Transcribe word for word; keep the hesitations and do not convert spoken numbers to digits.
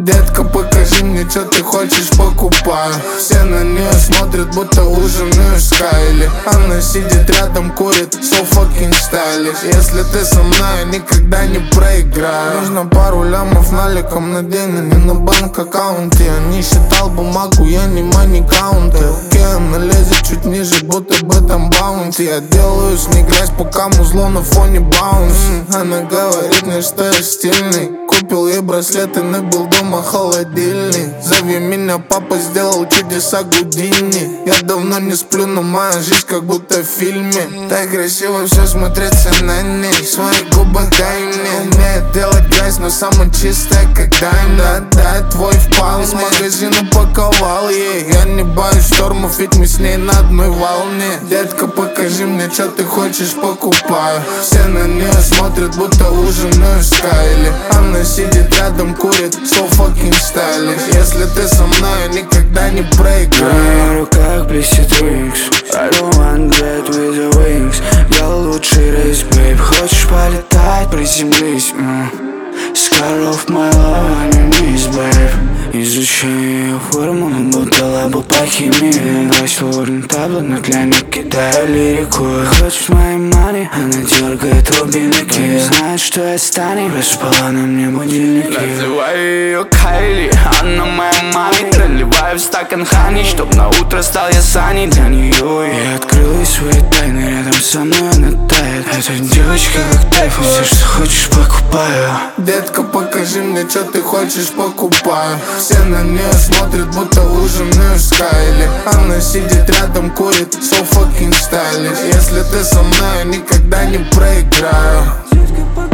Детка, покажи мне, что ты хочешь, покупаю. Все на нее смотрят, будто ужинаю с Кайли. Она сидит рядом, курит, so fucking stylish. Если ты со мной, я никогда не проиграю. Нужно пару лямов наликом на день, а не на банк-аккаунте. Я не считал бумагу, я не мани-каунтер. Она лезет чуть ниже, будто бы там баунти. Я делаю с ней грязь, пока музло на фоне баунс. Она говорит мне, что я стильный. Купил ей браслет и набил дома холодильник. Зови меня, папа сделал чудеса Гудини. Я давно не сплю, но моя жизнь как будто в фильме. Так красиво все смотрится на ней. Свои губы дай мне. Умеет делать грязь, но самая чистая, как дайм. Да, да, твой впал из магазина, паковал ей. Я не боюсь штормов, ведь мы с ней на одной волне. Детка, покажи мне, что ты хочешь, покупаю. Все на нее смотрят, будто ужинаю с Кайли. Она сидит рядом, курит, so fucking stylish. Если ты со мной, я никогда не проиграю. На моих руках блестит Wings, I don't want that with the wings. Я лучший рейс, бейб. Хочешь полетать, приземлись, mm. Scar of my love, а не мисс, бейб. Изучаю ее форму, будто лабу по химии. Бросил урн табло, для них кидаю лирику. Хочешь моей мани, она дергает рубинки. Знает, что я станет, проспала на мне будильники. Называю ее Кайли, она моя мами. Наливаю в стакан хани, чтоб на утро стал я Саней для нее. Я открыл ей свои тайны, рядом со мной она тает. Эта девочка как тайф, все, что хочешь, покупаю. Детка, покажи мне, что ты хочешь, покупаю. Все на нее смотрят, будто ужинаю с Кайли. Она сидит рядом, курит, so fucking stylish. Если ты со мной, я никогда не проиграю.